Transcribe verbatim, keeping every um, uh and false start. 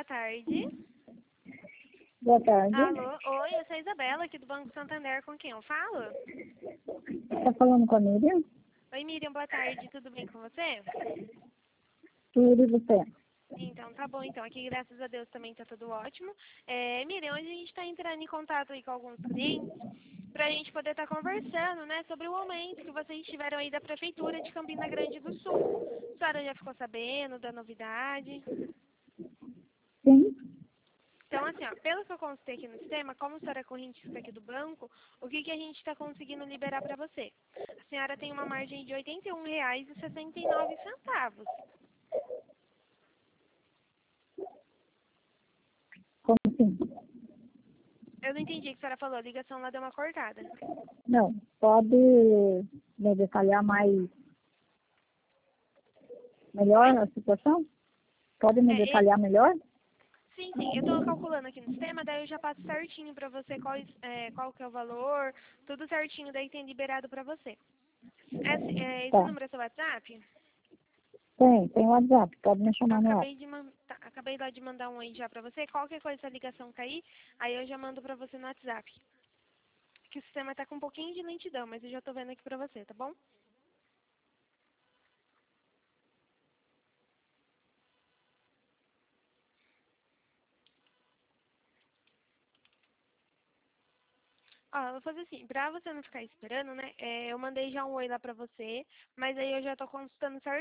boa tarde. Boa tarde. Alô, oi, eu sou a Isabela, aqui do Banco Santander, com quem eu falo? Está falando com a Miriam? Oi, Miriam, boa tarde, tudo bem com você? Tudo e você? Então, tá bom, então, aqui graças a Deus também tá tudo ótimo. É, Miriam, hoje a gente está entrando em contato aí com alguns clientes, para a gente poder estar conversando, né, sobre o aumento que vocês tiveram aí da Prefeitura de Campina Grande do Sul. A senhora já ficou sabendo da novidade? Sim. Então, assim, ó, pelo que eu consultei aqui no sistema, como a senhora é correntista aqui do banco, o que, que a gente está conseguindo liberar para você? A senhora tem uma margem de oitenta e um reais e sessenta e nove centavos. Como assim? Eu não entendi o que a senhora falou, a ligação lá deu uma cortada. Não. Pode me detalhar mais melhor a situação? Pode me É, esse, detalhar melhor? sim, sim, eu estou calculando aqui no sistema, daí eu já passo certinho para você qual, é, qual que é o valor, tudo certinho, daí tem liberado para você. Esse, é, esse Tá. número é seu WhatsApp? Tem, tem WhatsApp. Pode me chamar no WhatsApp. Acabei de, man tá, acabei lá de mandar um aí já pra você. Qualquer coisa, se a ligação cair, aí eu já mando pra você no WhatsApp. Que o sistema tá com um pouquinho de lentidão, mas eu já tô vendo aqui pra você, tá bom? Ó, eu vou fazer assim, pra você não ficar esperando, né? É, eu mandei já um oi lá pra você, mas aí eu já tô consultando certinho.